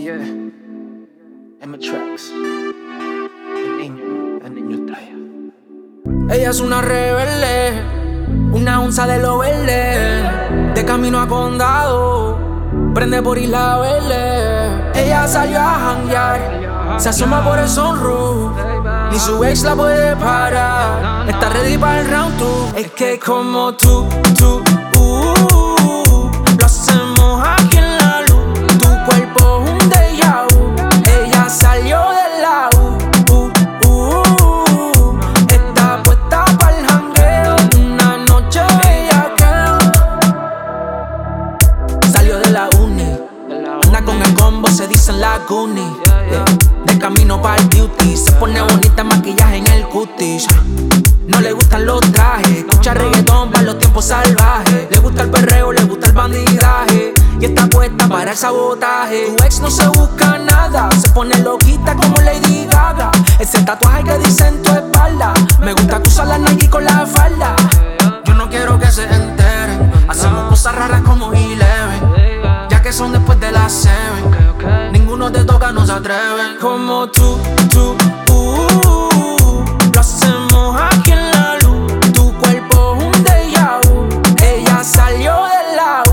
Yeah, M-Tracks. El niño está allá. Ella es una rebelde, una onza de lo verde, de camino a condado, prende por Isla Verde. Ella salió a janguear, se asoma por el sunroof, ni su ex la puede parar. Está ready para el round 2. Es que como tú, lo hacemos aquí en la luz. Tu cuerpo es un déjà vu. Ella salió de la está puesta para el jangueo. Una noche bellaqueo. Salió de la uni, anda con el combo, se dicen la Goonie. De camino para el beauty, se pone bonita, maquillaje en el cutis. No le gustan los trajes, escucha reggaetón para los tiempos salvajes. Le gusta el perreo, le gusta el bandidaje, y está puesta para el sabotaje. Tu ex no se busca nada, se pone loquita como Lady Gaga. Ese tatuaje que dice en tu espalda, me gusta que usa la Nike con la falda. Yo no quiero que se enteren, hacemos cosas raras como Eleven, ya que son después de las 7. Ninguno te toca, no se atreven. Como tú, lo hacemos aquí en la luz. Tu cuerpo es un déjà vu. Ella salió de la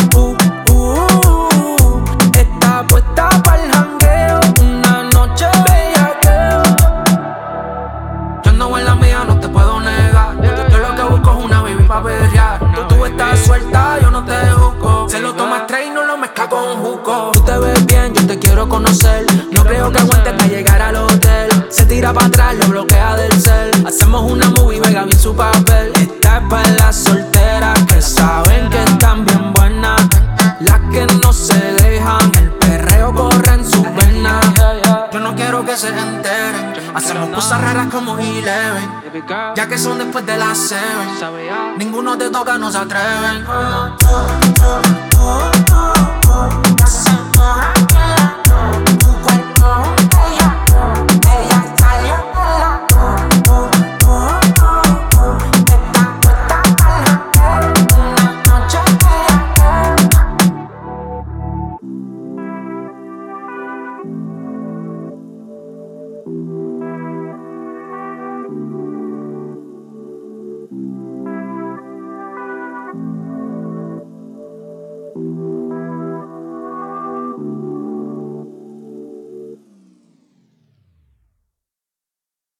está puesta para el jangueo. Una noche bellaqueo. Yo ando en la mía, no te puedo negar. Yo lo que busco es una baby pa' perrear. Tú estás suelta, yo no te juzgo. Se lo tomas straight, no lo mezcla con jugo. Tú te ves bien, yo te quiero conocer. No creo que aguante para llegar al hotel. Se tira para atrás, lo bloquea del cel. Hacemos una movie, Vega bien su papel. Esta es para las solteras que saben que están bien buenas, las que no se dejan, el perreo corre en sus venas. Yo no quiero que se enteren, hacemos cosas raras como Eleven, ya que son después de las 7. Ninguno te toca, no se atreven.